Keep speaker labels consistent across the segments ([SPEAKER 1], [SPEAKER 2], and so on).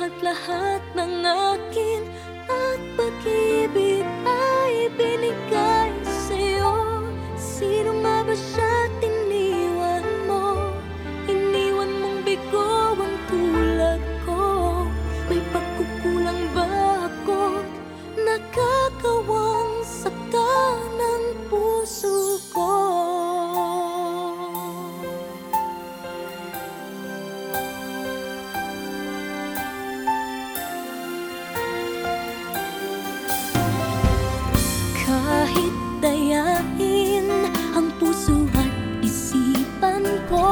[SPEAKER 1] lahat-lahat ng akin at pag-ibig ay binigay sa'yo. Sino nga ba siya't iniwan mo? Iniwan mong bigo ang tulad ko. May pagkukulang ba ako't nakakawang saktan ng puso ko? Kahit dayain ang puso at isipan ko,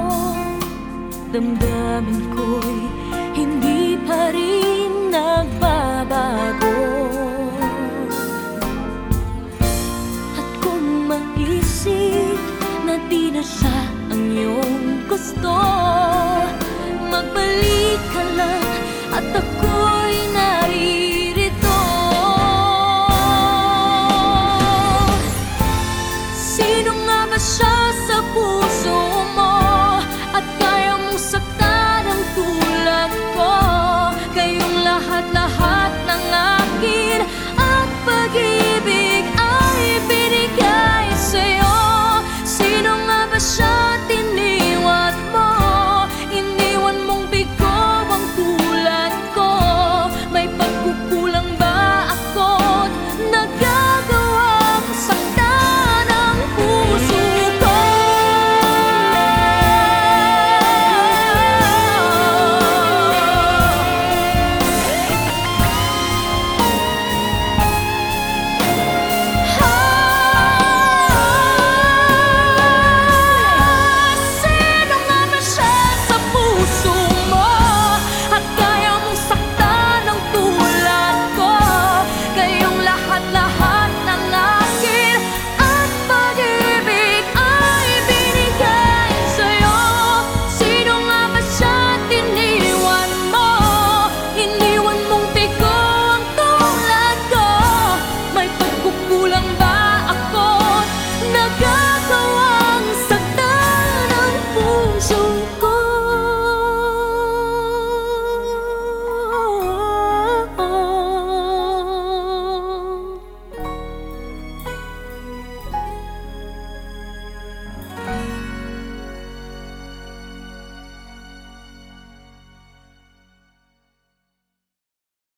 [SPEAKER 1] damdamin ko'y hindi pa rin nagbabago. At kung maisip na di na siya ang iyong gusto, magbalik